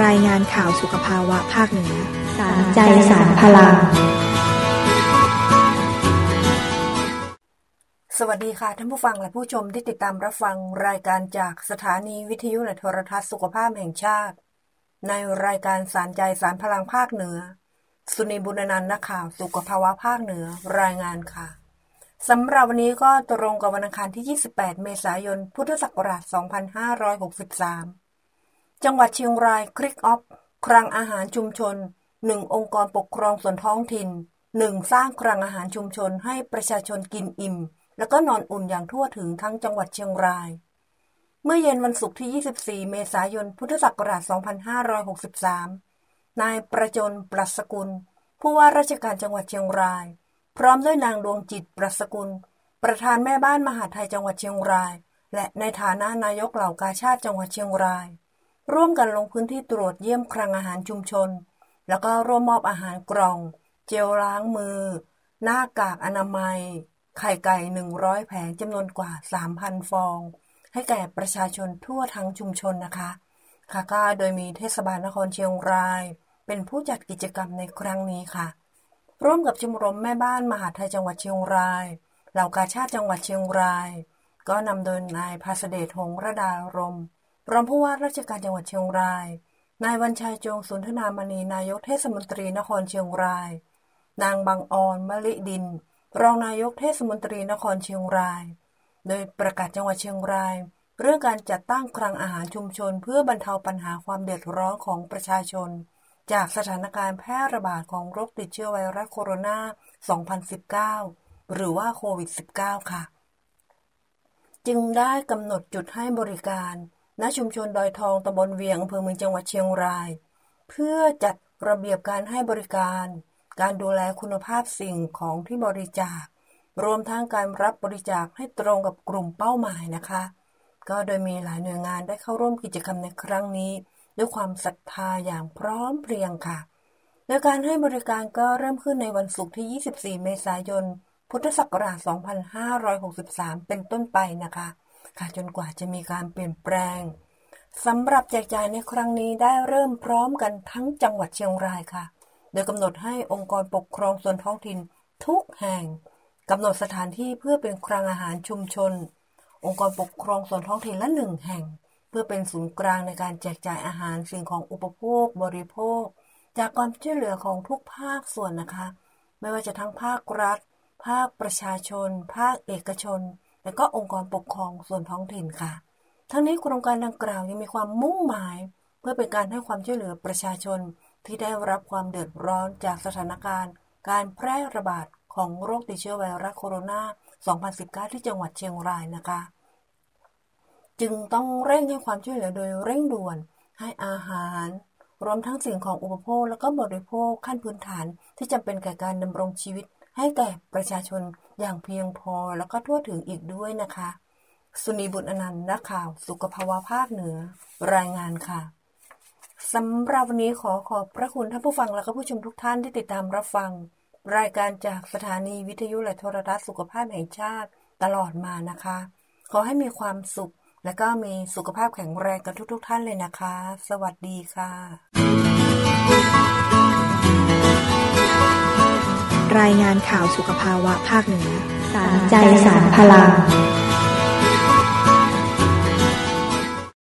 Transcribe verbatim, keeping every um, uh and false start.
รายงานข่าวสุขภาวะภาคเหนือสารใจสารพลังสวัสดีค่ะท่านผู้ฟังและผู้ชมที่ติดตามรับฟังรายการจากสถานีวิทยุและโทรทัศน์สุขภาพแห่งชาติในรายการสารใจสารพลังภาคเหนือสุนีบุญนันท์นักข่าวสุขภาวะภาคเหนือรายงานค่ะสำหรับวันนี้ก็ตรงกับวันอังคารที่ยี่สิบแปดเมษายนพุทธศักราชสองพันห้าร้อยหกสิบสามจังหวัดเชียงรายคลิกออฟคลังอาหารชุมชนหนึ่งองค์กรปกครองส่วนท้องถิ่นหนึ่งสร้างคลังอาหารชุมชนให้ประชาชนกินอิ่มแล้วก็นอนอุ่นอย่างทั่วถึงทั้งจังหวัดเชียงรายเมื่อเย็นวันศุกร์ที่ยี่สิบสี่เมษายนพุทธศักราชสองพันห้าร้อยหกสิบสามนายประจนปรัชสกุลผู้ว่าราชการจังหวัดเชียงรายพร้อมด้วยนางดวงจิตปรัชสกุลประธานแม่บ้านมหาดไทยจังหวัดเชียงรายและในฐานะนายกเหล่ากาชาดจังหวัดเชียงรายร่วมกันลงพื้นที่ตรวจเยี่ยมคลังอาหารชุมชนแล้วก็ร่วมมอบอาหารกล่องเจลล้างมือหน้ากากอนามัยไข่ไก่หนึ่งร้อยแผงจำนวนกว่า สามพัน ฟองให้แก่ประชาชนทั่วทั้งชุมชนนะคะค่ะก็โดยมีเทศบาลนครเชียงรายเป็นผู้จัดกิจกรรมในครั้งนี้ค่ะร่วมกับชมรมแม่บ้านมหาดไทยจังหวัดเชียงรายเหล่ากาชาดจังหวัดเชียงรายก็นำโดยนายภาสเดชหงส์ระดารมรองผู้ว่าราชการจังหวัดเชียงรายนายวันชัยจงสุนทนามณีนายกเทศมนตรีนครเชียงรายนางบางออนมะลิดินรองนายกเทศมนตรีนครเชียงรายโดยประกาศจังหวัดเชียงรายเรื่องการจัดตั้งคลังอาหารชุมชนเพื่อบรรเทาปัญหาความเดือดร้อนของประชาชนจากสถานการณ์แพร่ระบาดของโรคติดเชื้อไวรัสโคโรนา สองพันสิบเก้า หรือว่าโควิด สิบเก้า ค่ะจึงได้กำหนดจุดให้บริการณชุมชนดอยทองตำบลเวียงอำเภอเมืองจังหวัดเชียงรายเพื่อจัดระเบียบการให้บริการการดูแลคุณภาพสิ่งของที่บริจาครวมทั้งการรับบริจาคให้ตรงกับกลุ่มเป้าหมายนะคะก็โดยมีหลายหน่วยงานได้เข้าร่วมกิจกรรมในครั้งนี้ด้วยความศรัทธาอย่างพร้อมเพรียงค่ะโดยการให้บริการก็เริ่มขึ้นในวันศุกร์ที่ยี่สิบสี่เมษายนพุทธศักราชสองพันห้าร้อยหกสิบสามเป็นต้นไปนะคะค่ะจนกว่าจะมีการเปลี่ยนแปลงสำหรับแจกจ่ายในครั้งนี้ได้เริ่มพร้อมกันทั้งจังหวัดเชียงรายค่ะโดยกำหนดให้องค์กรปกครองส่วนท้องถิ่นทุกแห่งกำหนดสถานที่เพื่อเป็นคลังอาหารชุมชนองค์กรปกครองส่วนท้องถิ่นละหนึ่งแห่งเพื่อเป็นศูนย์กลางในการแจกจ่ายอาหารสิ่งของอุปโภคบริโภคจากความช่วยเหลือของทุกภาคส่วนนะคะไม่ว่าจะทั้งภาครัฐภาคประชาชนภาคเอกชนและก็องค์กรปกครองส่วนท้องถิ่นค่ะทั้งนี้โครงการดังกล่าวยังมีความมุ่งหมายเพื่อเป็นการให้ความช่วยเหลือประชาชนที่ได้รับความเดือดร้อนจากสถานการณ์การแพร่ระบาดของโรคติดเชื้อไวรัสโคโรนา สองพันสิบเก้า ที่จังหวัดเชียงรายนะคะจึงต้องเร่งให้ความช่วยเหลือโดยเร่งด่วนให้อาหารรวมทั้งสิ่งของอุปโภคและก็บริโภคขั้นพื้นฐานที่จำเป็นแก่การดำรงชีวิตให้แก่ประชาชนอย่างเพียงพอแล้วก็ทั่วถึงอีกด้วยนะคะสุนีบุญอนันต์นักข่าวสุขภาวะภาคเหนือรายงานค่ะสำหรับวันนี้ขอขอบพระคุณท่านผู้ฟังและก็ผู้ชมทุกท่านที่ติดตามรับฟังรายการจากสถานีวิทยุและโทรทัศน์สุขภาพแห่งชาติตลอดมานะคะขอให้มีความสุขและก็มีสุขภาพแข็งแรงกันทุกๆท่านเลยนะคะสวัสดีค่ะรายงานข่าวสุขภาวะภาคเหนือสารใจสารพลัง